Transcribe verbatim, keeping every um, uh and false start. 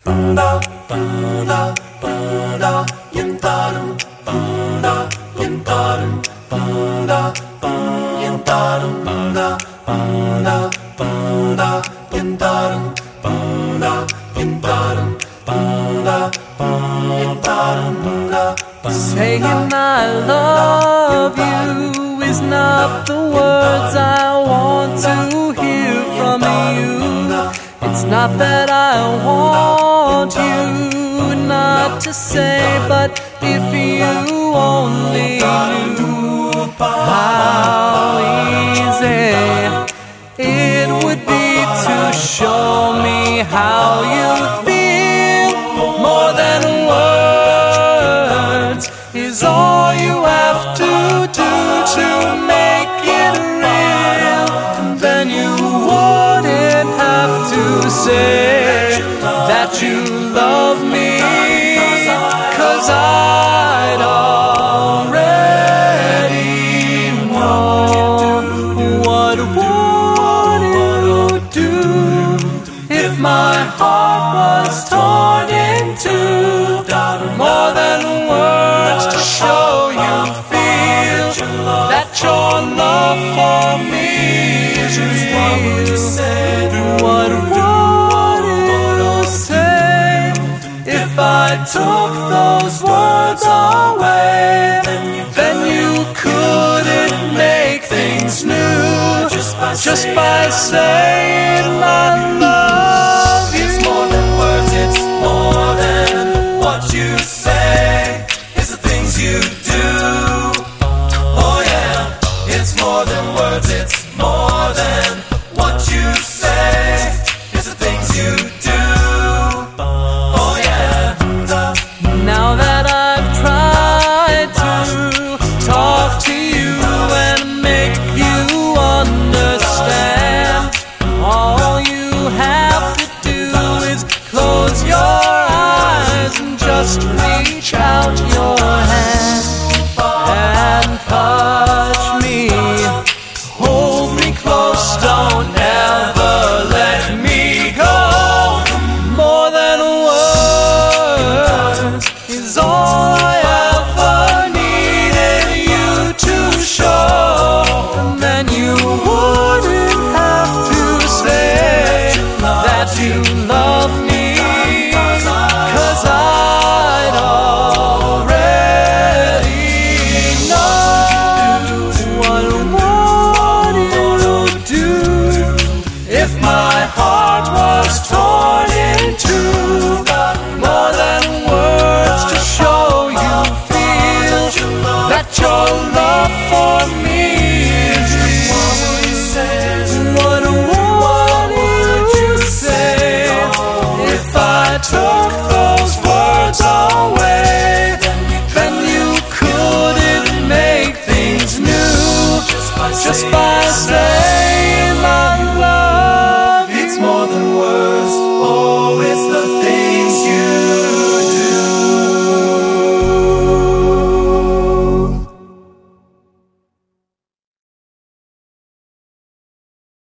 Ba-da, ba-da, ba-da, yin-da-dum, ba-da, yin-da-dum, ba-da, ba, yin-da-dum, ba-da, ba-da, ba-da, yin-da-dum, ba-da, yin-da-dum, ba-da, ba, yin-da-dum, ba-da, ba. Saying I love you is not the words I want to hear from you. It's not that I want you not to say, but if you only knew how easy it would be to show me how you feel. More than words is all you have to do to make it real. And then you wouldn't have to say that you love me, 'cause I'd already know. What would you do if my heart was torn in two? More than words to show you feel that your love for me is real. What would you say if I took those words away? Then you couldn't make things new just by saying I love you. It's more than words, it's more than what you say. It's the things you do. Oh yeah, it's more than words, it's more than what you say. It's the things you do. Oh yeah. Now that I've tried to talk to you and make you understand, all you have to do is close your eyes and just